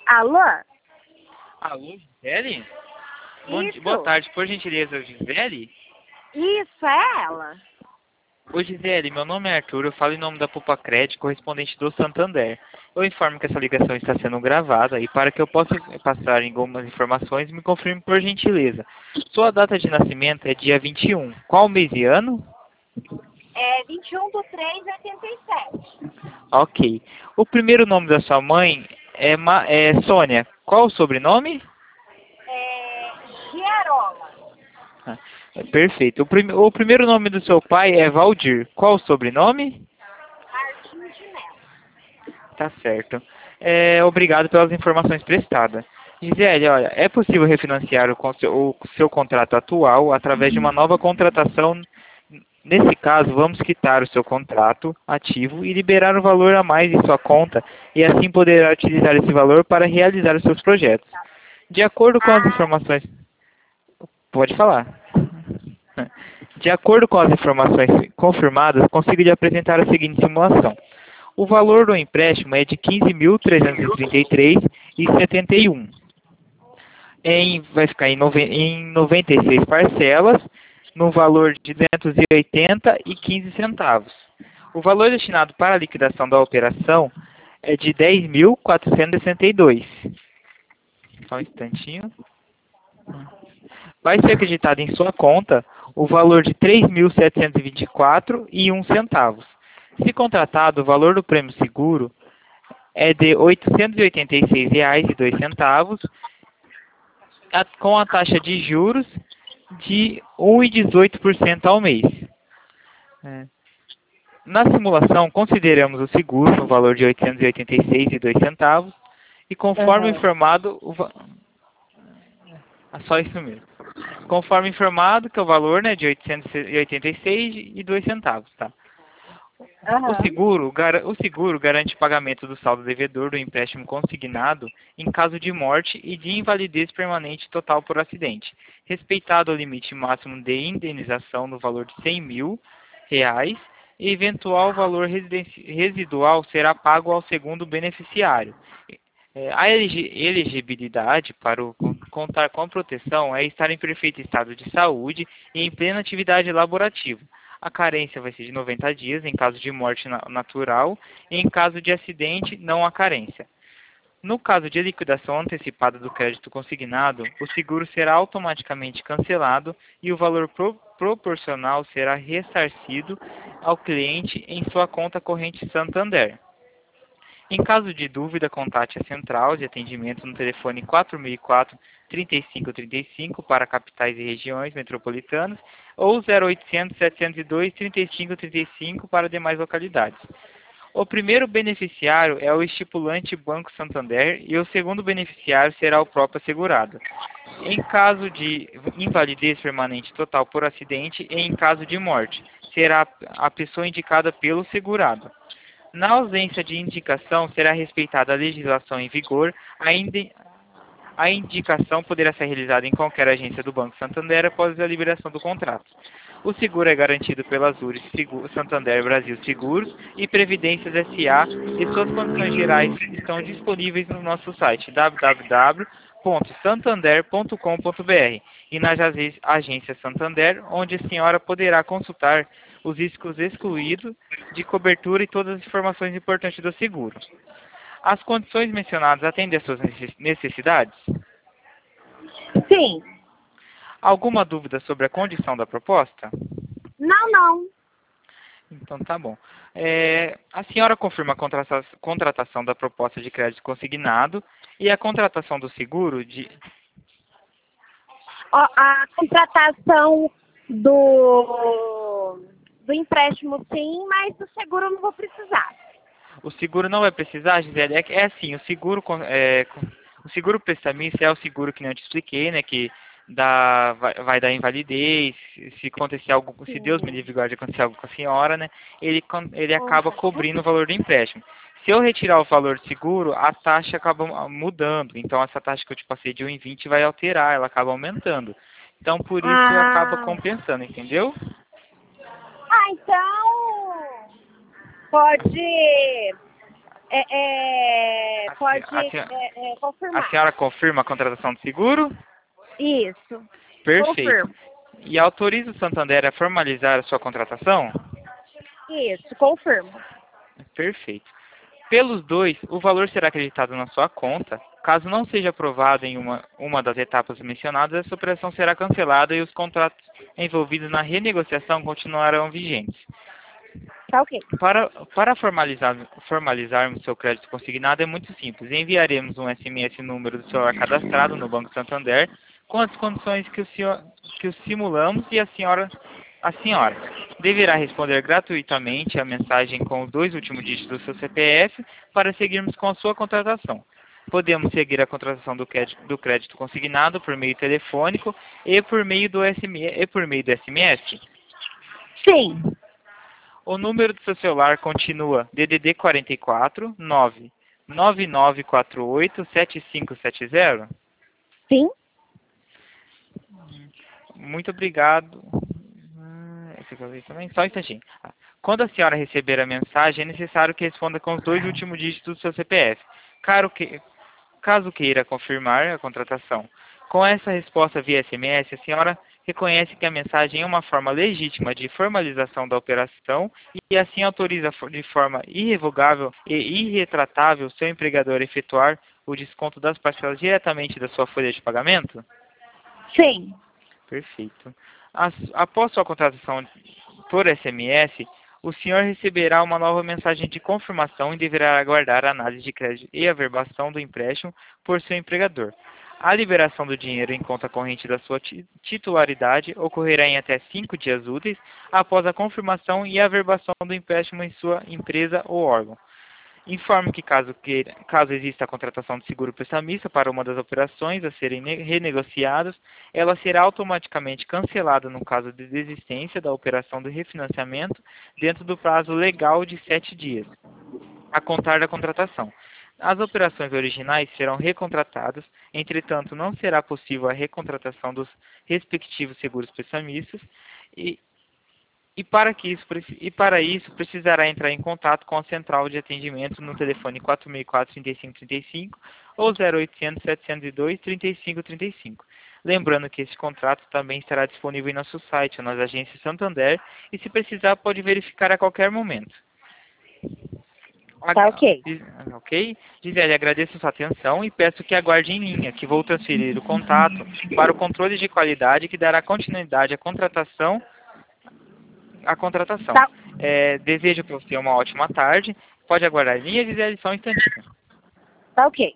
Alô? Alô, Gisele? Isso. Boa tarde, por gentileza, Gisele? Isso, é ela. Oi, Gisele, meu nome é Arthur, eu falo em nome da Pupacred, correspondente do Santander. Eu informo que essa ligação está sendo gravada e para que eu possa passar em algumas informações, me confirme por gentileza. Sua data de nascimento é dia 21. Qual mês e ano? É 21/3/87. Ok. O primeiro nome da sua mãe é Sônia. Qual o sobrenome? É Gerola. Ah, perfeito. O primeiro nome do seu pai é Valdir. Qual o sobrenome? Martins de Melo. Tá certo. Obrigado pelas informações prestadas. Gisele, olha, é possível refinanciar o seu contrato atual através de uma nova contratação. Nesse caso, vamos quitar o seu contrato ativo e liberar o valor a mais em sua conta e assim poderá utilizar esse valor para realizar os seus projetos. De acordo com as Ah, informações... Pode falar. De acordo com as informações confirmadas, consigo lhe apresentar a seguinte simulação. O valor do empréstimo é de 15.333,71. Vai ficar em 96 parcelas, no valor de 280,15 centavos. O valor destinado para a liquidação da operação é de 10.462. Só um instantinho. Vai ser acreditado em sua conta o valor de 3.724,01 centavos. Se contratado, o valor do prêmio seguro é de R$ 886,02, com a taxa de juros de 1,18% ao mês. É. Na simulação, consideramos o seguro no valor de R$ 886,02 e conforme aham. informado, só isso mesmo. Conforme informado, que é o valor, né, de 886,02, tá? Aham. O seguro garante o pagamento do saldo devedor do empréstimo consignado em caso de morte e de invalidez permanente total por acidente, respeitado o limite máximo de indenização no valor de R$ 100.000, e eventual valor residual será pago ao segundo beneficiário. A elegibilidade para contar com a proteção é estar em perfeito estado de saúde e em plena atividade laborativa. A carência vai ser de 90 dias em caso de morte natural e em caso de acidente, não há carência. No caso de liquidação antecipada do crédito consignado, o seguro será automaticamente cancelado e o valor proporcional será ressarcido ao cliente em sua conta corrente Santander. Em caso de dúvida, contate a central de atendimento no telefone 4004-3535 para capitais e regiões metropolitanas ou 0800-702-3535 para demais localidades. O primeiro beneficiário é o estipulante Banco Santander e o segundo beneficiário será o próprio assegurado. Em caso de invalidez permanente total por acidente e em caso de morte, será a pessoa indicada pelo segurado. Na ausência de indicação, será respeitada a legislação em vigor. A indicação poderá ser realizada em qualquer agência do Banco Santander após a liberação do contrato. O seguro é garantido pela Zurich Santander Brasil Seguros e Previdências S.A. e suas condições gerais estão disponíveis no nosso site www.santander.com.br e nas agências Santander, onde a senhora poderá consultar os riscos excluídos de cobertura e todas as informações importantes do seguro. As condições mencionadas atendem às suas necessidades? Sim. Alguma dúvida sobre a condição da proposta? Não, não. Então tá bom. A senhora confirma a contratação da proposta de crédito consignado e a contratação do seguro de... Ó, a contratação do empréstimo, sim, mas do seguro eu não vou precisar. O seguro não vai precisar, Gisele? É assim, o seguro prestamista é o seguro que nem eu te expliquei, né? Que vai dar invalidez, se acontecer algo, se Deus me Sim. livre e guarde acontecer algo com a senhora, né? Ele acaba Uhum. cobrindo o valor do empréstimo. Se eu retirar o valor de seguro, a taxa acaba mudando. Então, essa taxa que eu te passei de 1,20 vai alterar, ela acaba aumentando. Então, por isso, acaba Ah, compensando, entendeu? então pode. Pode A confirmar. senhora confirma a contratação do seguro? Isso. Perfeito. Confirmo. E autoriza o Santander a formalizar a sua contratação? Isso, confirmo. Perfeito. Pelos dois, o valor será acreditado na sua conta. Caso não seja aprovado em uma das etapas mencionadas, essa operação será cancelada e os contratos envolvidos na renegociação continuarão vigentes. Tá ok. Para formalizarmos seu crédito consignado é muito simples. Enviaremos um SMS número do celular cadastrado no Banco Santander com as condições que o simulamos e a senhora deverá responder gratuitamente a mensagem com os 2 últimos dígitos do seu CPF para seguirmos com a sua contratação. Podemos seguir a contratação do crédito consignado por meio telefônico e por meio do SMS. Sim. O número do seu celular continua DDD 44 99948 7570? Sim. Muito obrigado. Esse aqui eu vi também. Só um instantinho. Quando a senhora receber a mensagem, é necessário que responda com os 2 últimos dígitos do seu CPF. Caso queira confirmar a contratação. Com essa resposta via SMS, a senhora reconhece que a mensagem é uma forma legítima de formalização da operação e assim autoriza de forma irrevogável e irretratável seu empregador a efetuar o desconto das parcelas diretamente da sua folha de pagamento? Sim. Perfeito. Após sua contratação por SMS, o senhor receberá uma nova mensagem de confirmação e deverá aguardar a análise de crédito e averbação do empréstimo por seu empregador. A liberação do dinheiro em conta corrente da sua titularidade ocorrerá em até 5 dias úteis após a confirmação e averbação do empréstimo em sua empresa ou órgão. Informe que caso exista a contratação de seguro prestamista para uma das operações a serem renegociadas, ela será automaticamente cancelada no caso de desistência da operação de refinanciamento dentro do prazo legal de 7 dias, a contar da contratação. As operações originais serão recontratadas, entretanto, não será possível a recontratação dos respectivos seguros prestamistas e para isso, precisará entrar em contato com a central de atendimento no telefone 464-3535 ou 0800-702-3535. Lembrando que esse contrato também estará disponível em nosso site, nas agências Santander, e se precisar pode verificar a qualquer momento. Tá ok. Ok? Gisele, agradeço sua atenção e peço que aguarde em linha, que vou transferir o contato para o controle de qualidade que dará continuidade à contratação. Tá, Desejo para você uma ótima tarde. Pode aguardar em linha, Gisele, só um instantinho. tá ok.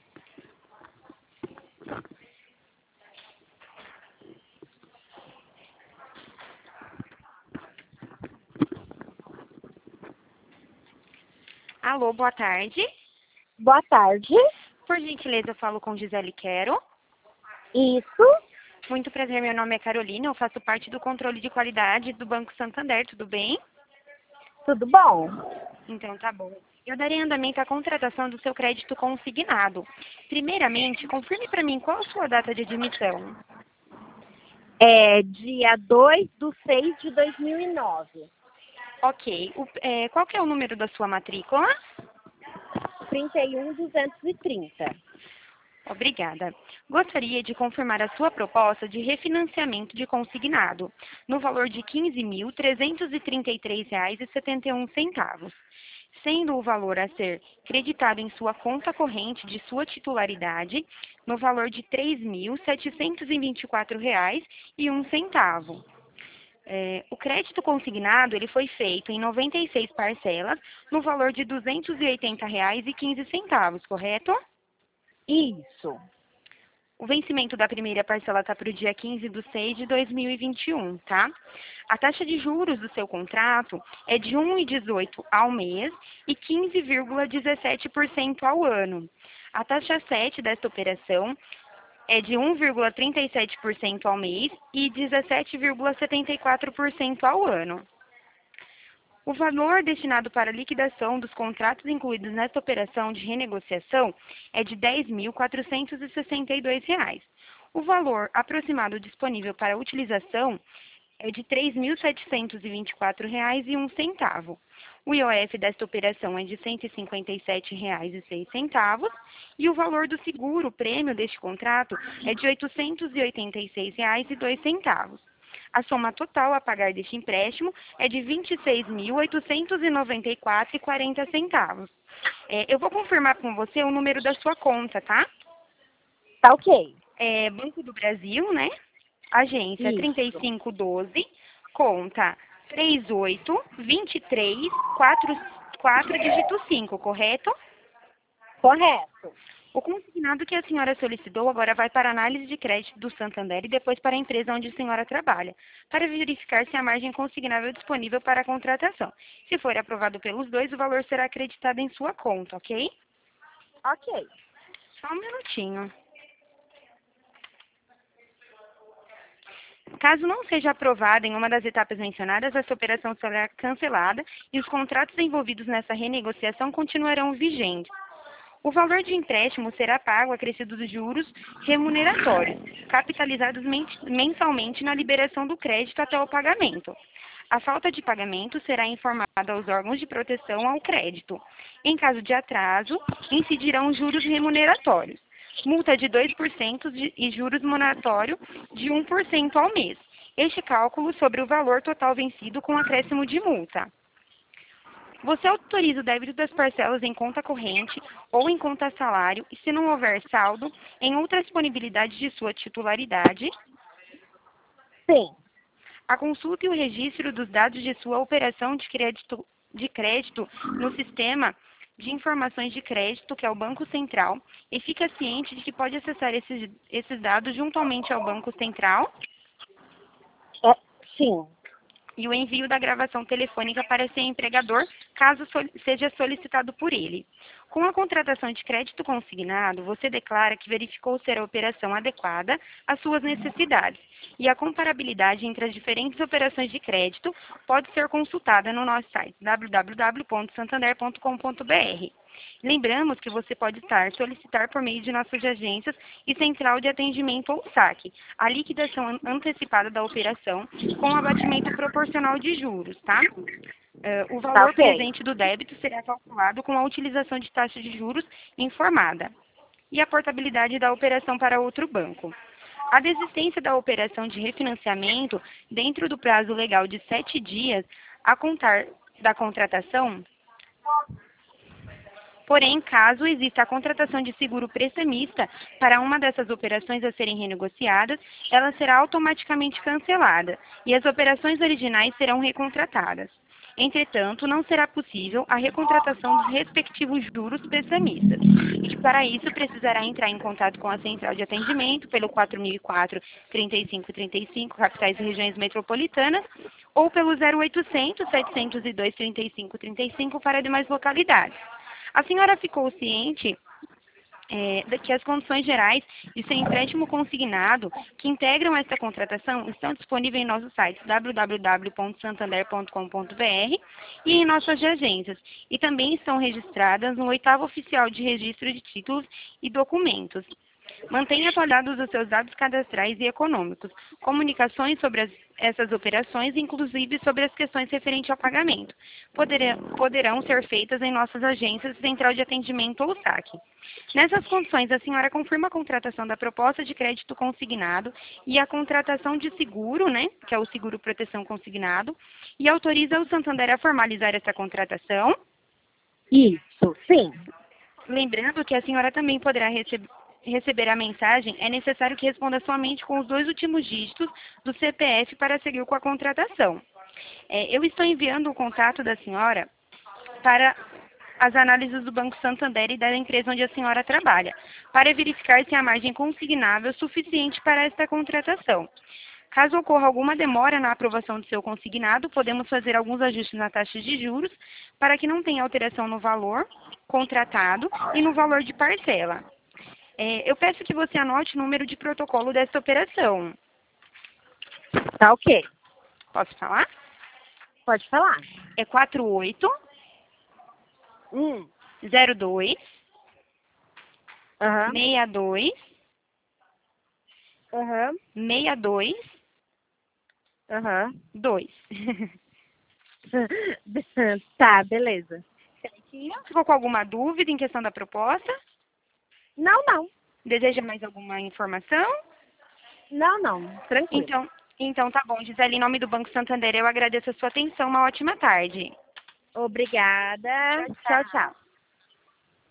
Alô, boa tarde. Boa tarde. Por gentileza, eu falo com Gisele Quero. Isso. Muito prazer, meu nome é Carolina, eu faço parte do controle de qualidade do Banco Santander, tudo bem? Tudo bom? Então tá bom. Eu darei andamento à contratação do seu crédito consignado. Primeiramente, confirme para mim qual a sua data de admissão. É dia 2/6/2009. Ok. Qual que é o número da sua matrícula? 31230. Obrigada. Gostaria de confirmar a sua proposta de refinanciamento de consignado, no valor de R$ 15.333,71, sendo o valor a ser creditado em sua conta corrente de sua titularidade, no valor de R$ 3.724,01. O crédito consignado ele foi feito em 96 parcelas, no valor de R$ 280,15, correto? Isso. O vencimento da primeira parcela está para o dia 15/6/2021, tá? A taxa de juros do seu contrato é de 1,18 ao mês e 15,17% ao ano. A taxa 7 desta operação é de 1,37% ao mês e 17,74% ao ano. O valor destinado para a liquidação dos contratos incluídos nesta operação de renegociação é de R$ 10.462. O valor aproximado disponível para utilização é de R$ 3.724,01. O IOF desta operação é de R$ 157,06 e o valor do seguro prêmio deste contrato é de R$ 886,02. A soma total a pagar deste empréstimo é de R$ 26.894,40. Eu vou confirmar com você o número da sua conta, tá? Tá ok. É Banco do Brasil, né? Agência Isso. 3512, conta 382344 dígito 5, correto? Correto. O consignado que a senhora solicitou agora vai para a análise de crédito do Santander e depois para a empresa onde a senhora trabalha, para verificar se a margem consignável é disponível para a contratação. Se for aprovado pelos dois, o valor será acreditado em sua conta, ok? Ok. Só um minutinho. Caso não seja aprovada em uma das etapas mencionadas, essa operação será cancelada e os contratos envolvidos nessa renegociação continuarão vigentes. O valor de empréstimo será pago acrescido dos juros remuneratórios, capitalizados mensalmente na liberação do crédito até o pagamento. A falta de pagamento será informada aos órgãos de proteção ao crédito. Em caso de atraso, incidirão juros remuneratórios, multa de 2% e juros moratório de 1% ao mês. Este cálculo sobre o valor total vencido com acréscimo de multa. Você autoriza o débito das parcelas em conta corrente ou em conta salário e, se não houver saldo, em outra disponibilidade de sua titularidade, Sim. a consulta e o registro dos dados de sua operação de crédito no sistema de informações de crédito, que é o Banco Central, e fica ciente de que pode acessar esses dados juntamente ao Banco Central Sim. e o envio da gravação telefônica para seu empregador, caso seja solicitado por ele. Com a contratação de crédito consignado, você declara que verificou ser a operação adequada às suas necessidades, e a comparabilidade entre as diferentes operações de crédito pode ser consultada no nosso site www.santander.com.br. Lembramos que você pode solicitar por meio de nossas agências e central de atendimento ou saque a liquidação antecipada da operação com abatimento proporcional de juros, tá? O valor ok. presente do débito será calculado com a utilização de taxa de juros informada e a portabilidade da operação para outro banco. A desistência da operação de refinanciamento dentro do prazo legal de 7 dias a contar da contratação. Porém, caso exista a contratação de seguro prestamista para uma dessas operações a serem renegociadas, ela será automaticamente cancelada e as operações originais serão recontratadas. Entretanto, não será possível a recontratação dos respectivos juros prestamistas. E para isso, precisará entrar em contato com a central de atendimento pelo 4004-3535, capitais e regiões metropolitanas, ou pelo 0800-702-3535 para demais localidades. A senhora ficou ciente de que as condições gerais de seu empréstimo consignado que integram esta contratação estão disponíveis em nosso site www.santander.com.br e em nossas agências, e também estão registradas no 8º Oficial de Registro de Títulos e Documentos. Mantenha atualizados os seus dados cadastrais e econômicos, comunicações sobre essas operações, inclusive sobre as questões referentes ao pagamento. Poderão ser feitas em nossas agências, central de atendimento ou saque. Nessas condições, a senhora confirma a contratação da proposta de crédito consignado e a contratação de seguro, né, que é o seguro proteção consignado, e autoriza o Santander a formalizar essa contratação. Isso, sim. Lembrando que a senhora também poderá receber a mensagem, é necessário que responda somente com os 2 últimos dígitos do CPF para seguir com a contratação. Eu estou enviando o contato da senhora para as análises do Banco Santander e da empresa onde a senhora trabalha, para verificar se a margem consignável é suficiente para esta contratação. Caso ocorra alguma demora na aprovação do seu consignado, podemos fazer alguns ajustes na taxa de juros para que não tenha alteração no valor contratado e no valor de parcela. Eu peço que você anote o número de protocolo desta operação. Tá ok. Posso falar? Pode falar. É 48 02 Aham. 62 Aham. 62 Aham. 2. Tá, beleza. Ficou com alguma dúvida em questão da proposta? Não, não. Deseja mais alguma informação? Não. Tranquilo. Então tá bom, Gisele. Em nome do Banco Santander, eu agradeço a sua atenção. Uma ótima tarde. Obrigada. Tchau, tchau. Tchau.